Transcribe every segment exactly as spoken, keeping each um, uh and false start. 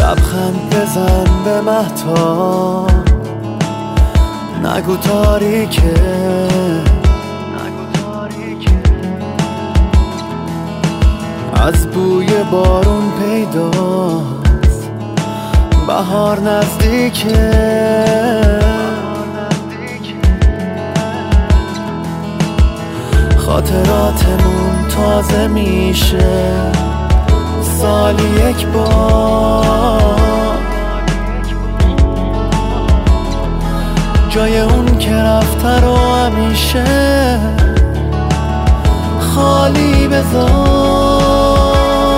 لبخند بزن به مهتاب، نگو تاریکه، از بوی بارون پیداست بهار نزدیکه. خاطراتمون تازه میشه سالی یک بار، جای اون که رفته رو همیشه خالی بذار.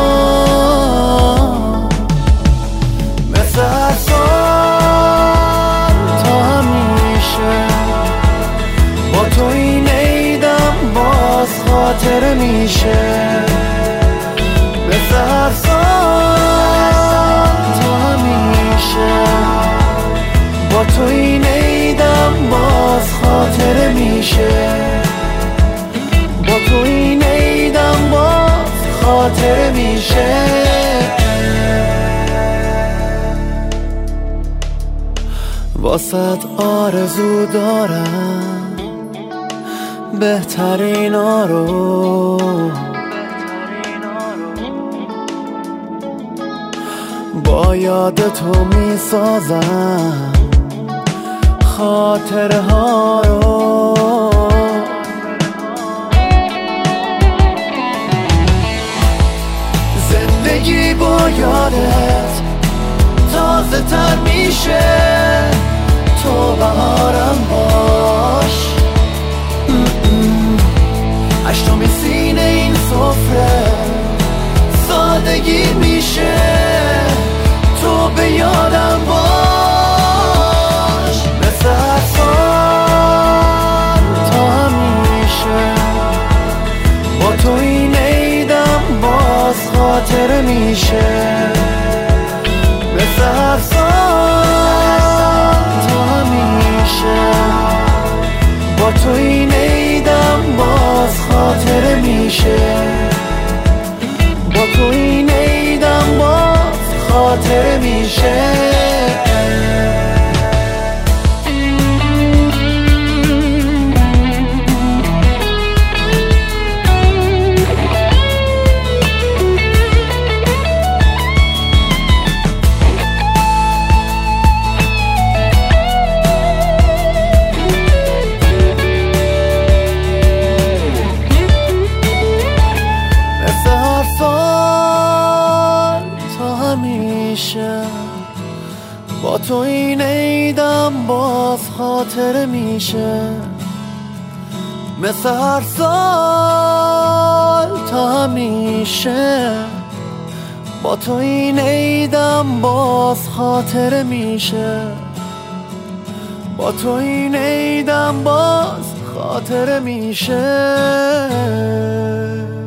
مثل هر سال تا همیشه با تو این عیدم باز خاطره میشه. مثل هر سال تا همیشه با تو این عیدم باز خاطره میشه. با تو این عیدم باز خاطره میشه. واسط آرزو دارم بهترینا رو، با یاد تو میسازم خاطره ها رو. زندگی با یادت تازه تر میشه، تو بهارم باش. هشتم سینه این سفره سادگی میشه، تو به یادم باش. مثل هر سال تا همیشه با تو این عیدم باز خاطره میشه. مثل هر سال تا همیشه با تو این عیدم باز خاطره میشه. با تو این عیدم باز خاطره میشه. با تو این عیدم باز خاطره میشه. مثل هر سال تا همیشه با تو این عیدم باز خاطره میشه. با تو این عیدم باز خاطره میشه.